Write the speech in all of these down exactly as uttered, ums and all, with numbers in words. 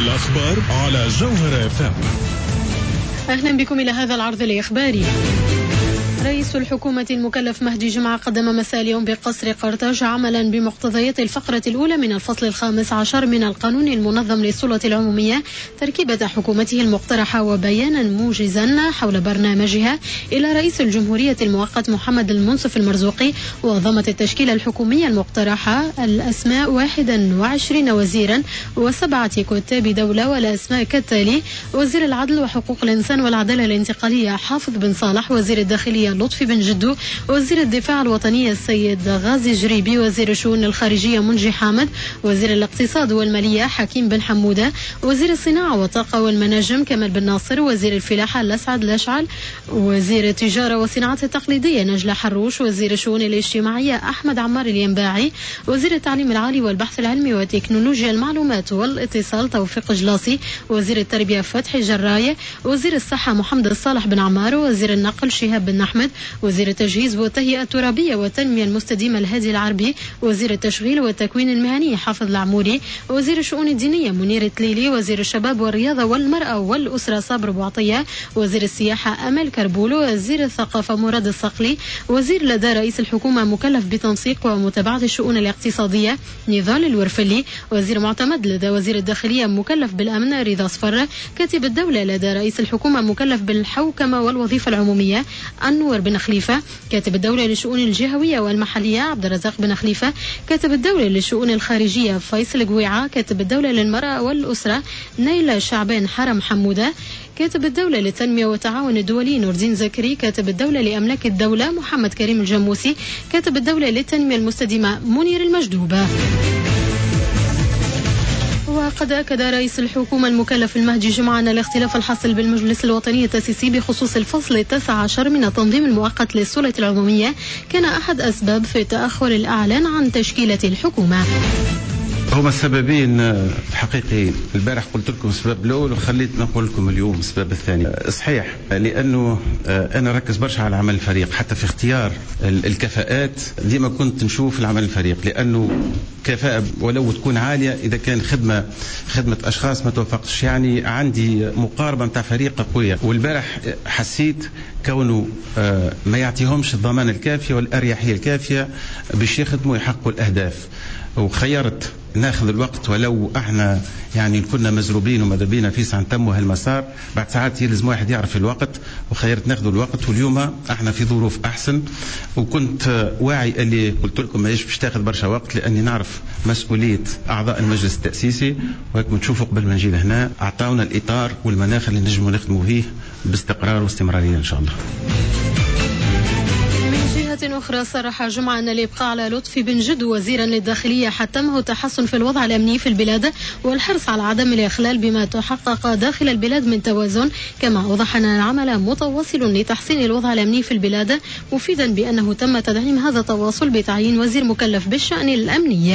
الأخبار على جوهرة اف ام. أهلا بكم إلى هذا العرض الإخباري. رئيس الحكومة المكلف مهدي جمعة قدم مساء اليوم بقصر قرطاج عملا بمقتضيات الفقرة الأولى من الفصل الخامس عشر من القانون المنظم للسلطة العمومية تركيبة حكومته المقترحة وبيانا موجزا حول برنامجها إلى رئيس الجمهورية المؤقت محمد المنصف المرزوقي. وضمت التشكيلة الحكومية المقترحة الأسماء واحد وعشرين وزيرا وسبعة كتاب دولة، والأسماء كالتالي: وزير العدل وحقوق الإنسان والعدالة الانتقالية حافظ بن صالح، وزير الداخلية لطفي بن جدو، وزير الدفاع الوطني السيد غازي جريبي، وزير الشؤون الخارجية منجي حامد، وزير الاقتصاد والمالية حكيم بن حمودة، وزير الصناعة والطاقة والمناجم كمال بن ناصر، وزير الفلاحة الأسعد الأشعل، وزير التجارة والصناعة التقليدية نجلة حروش، وزير الشؤون الاجتماعية أحمد عمار الينباعي، وزير التعليم العالي والبحث العلمي وتكنولوجيا المعلومات والاتصال توفيق جلاصي، وزير التربية فتحي جراية، وزير الصحة محمد الصالح بن عمار، وزير النقل شهاب بن أحمد، وزير التجهيز والتهيئة الترابية والتنمية المستدامة الهادي العربي، وزير التشغيل والتكوين المهني حافظ العموري، وزير الشؤون الدينية منير التليلي، وزير الشباب والرياضة والمرأة والأسرة صابر بوعطية، وزير السياحة أمل كربول، وزير الثقافة مراد الصقلي، وزير لدى رئيس الحكومة مكلف بتنسيق ومتابعة الشؤون الاقتصادية نضال الورفلي، وزير معتمد لدى وزير الداخلية مكلف بالأمن رضا صفر، كاتب الدولة لدى رئيس الحكومة مكلف بالحوكمة والوظيفة العمومية أنور بن خليفة، كاتب الدولة للشؤون الجهوية والمحلية عبد الرزاق بن خليفة، كاتب الدولة للشؤون الخارجية فيصل قويعة، كاتب الدولة للمرأة والأسرة نيلة شعبان حرم حمودة، كاتب الدولة للتنمية والتعاون الدولي نور الدين زكري، كاتب الدولة لأملاك الدولة محمد كريم الجموسي، كاتب الدولة للتنمية المستدامة منير المجدوبة. وقد أكد رئيس الحكومة المكلف المهدي جمعة أن الاختلاف الحاصل بالمجلس الوطني التأسيسي بخصوص الفصل التاسع عشر من التنظيم المؤقت للسلطة العمومية كان أحد أسباب في تأخر الإعلان عن تشكيلة الحكومة. هما السببين حقيقيين. البارح قلت لكم السبب الأول وخليت نقول لكم اليوم السبب الثاني. صحيح، لأنه أنا ركز برشا على عمل الفريق، حتى في اختيار الكفاءات ديما كنت نشوف العمل الفريق، لأنه كفاءة ولو تكون عالية إذا كان خدمة خدمة أشخاص ما توفقش. يعني عندي مقاربة متاع فريق قوية، والبارح حسيت كونه ما يعطيهمش الضمان الكافية والأريحية الكافية باش يخدموا ويحققوا الأهداف، وخيرت ناخذ الوقت ولو احنا يعني كنا مزروبين ومذبين في ساعة تموا هالمسار. بعد ساعات يلزم واحد يعرف الوقت، وخيرت ناخذ الوقت، واليوم احنا في ظروف احسن. وكنت واعي اللي قلت لكم ما باش تاخذ برشا وقت، لاني نعرف مسؤولية اعضاء المجلس التأسيسي، وهيك تشوفوا قبل ما نجي لهنا اعطاونا الاطار والمناخ اللي نجموا نخدموا فيه باستقرار واستمرارية ان شاء الله. أخرى صرح جمعة أن الإبقاء على لطفي بن جدو وزيرا للداخلية حتمه تحسن في الوضع الأمني في البلاد والحرص على عدم الإخلال بما تحقق داخل البلاد من توازن. كما أوضح أن العمل متواصل لتحسين الوضع الأمني في البلاد، مفيدا بأنه تم تدعيم هذا التواصل بتعيين وزير مكلف بالشأن الأمني.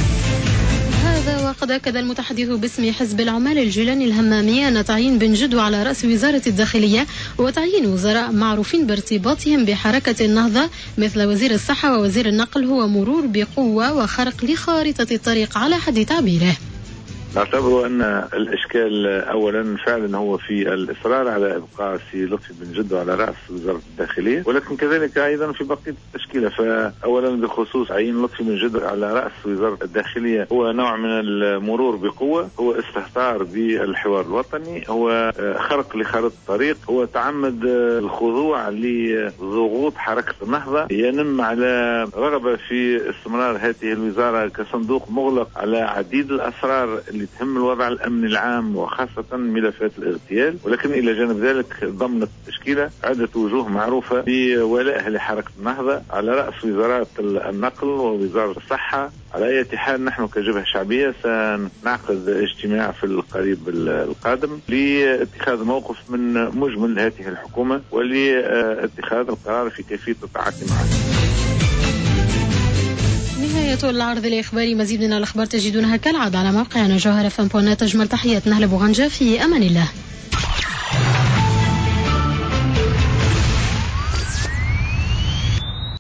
وقد أكد المتحدث باسم حزب العمال الجيلاني الهمامي أن تعيين بن جدو على رأس وزارة الداخلية وتعيين وزراء معروفين بارتباطهم بحركة النهضة مثل وزير الصحة ووزير النقل هو مرور بقوة وخرق لخارطة الطريق على حد تعبيره. نعتبر أن الإشكال أولا فعلا هو في الإصرار على إبقاء سي لطفي بن جدو على رأس وزارة الداخلية، ولكن كذلك أيضا في بقية التشكيلة. فأولا بخصوص عين لطفي بن جدو على رأس وزارة الداخلية هو نوع من المرور بقوة، هو استهتار بالحوار الوطني، هو خرق لخارطة الطريق، هو تعمد الخضوع لضغوط حركة النهضة، ينم على رغبة في استمرار هذه الوزارة كصندوق مغلق على عديد الأسرار اللي تهم الوضع الأمني العام وخاصة ملفات الاغتيال. ولكن إلى جانب ذلك ضمنت التشكيلة عدة وجوه معروفة بولائها لحركة النهضة على رأس وزارات النقل ووزارة الصحة. على أي حال نحن كجبهة شعبية سنعقد اجتماع في القريب القادم لاتخاذ موقف من مجمل هذه الحكومة ولاتخاذ القرار في كيفية التعاطي معها. نهاية العرض الإخباري. مزيد من الأخبار تجدونها كالعادة على موقعنا جوهرة فم بوينت. تجمل تحيات نهلة بوغنجة، في أمان الله.